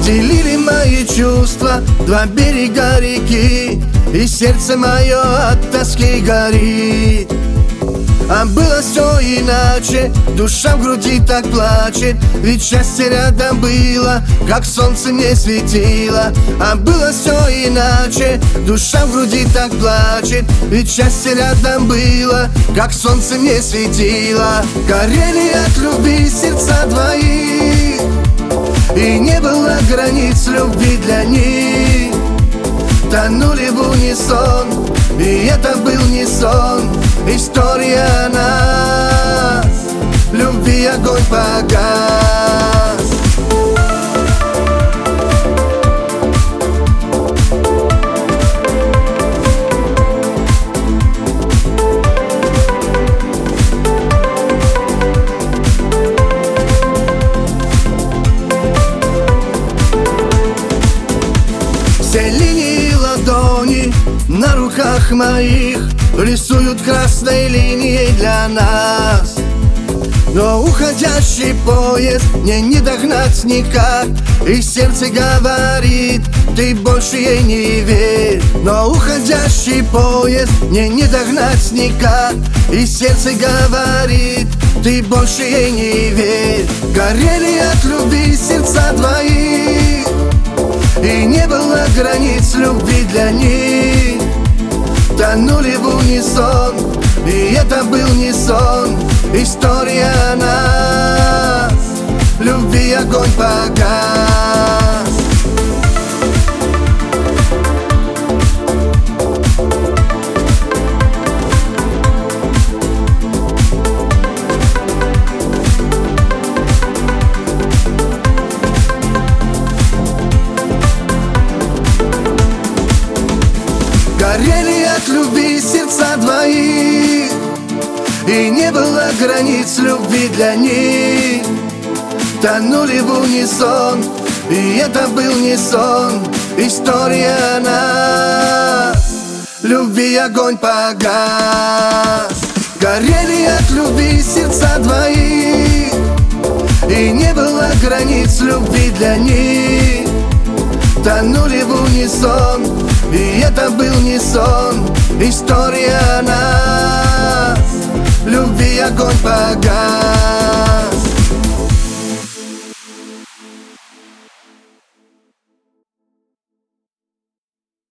Делили мои чувства два берега реки, и сердце мое от тоски горит. А было все иначе, душа в груди так плачет, ведь счастье рядом было, как солнце мне светило. А было все иначе, душа в груди так плачет, ведь счастье рядом было, как солнце мне светило. Горели от любви сердца двоих, и не было границ любви для них. Тонули в унисон, и это был не сон. История нас, любви огонь погас. Все линии ладони на руках моих рисуют красной линией для нас. Но уходящий поезд мне не догнать никак, и сердце говорит: ты больше ей не верь. Но уходящий поезд мне не догнать никак, и сердце говорит: ты больше ей не верь. Горели от любви сердца двоих, и не было границ любви для них. Тонули в унисон, и это был не сон. История нас, любви огонь погас. Горели от любви сердца двоих, и не было границ любви для них. Тонули в унисон, и это был не сон. История нас, любви огонь погас. Горели от любви сердца двоих, и не было границ любви для них. Тонули в унисон, и это был не сон. История нас, любви огонь погас.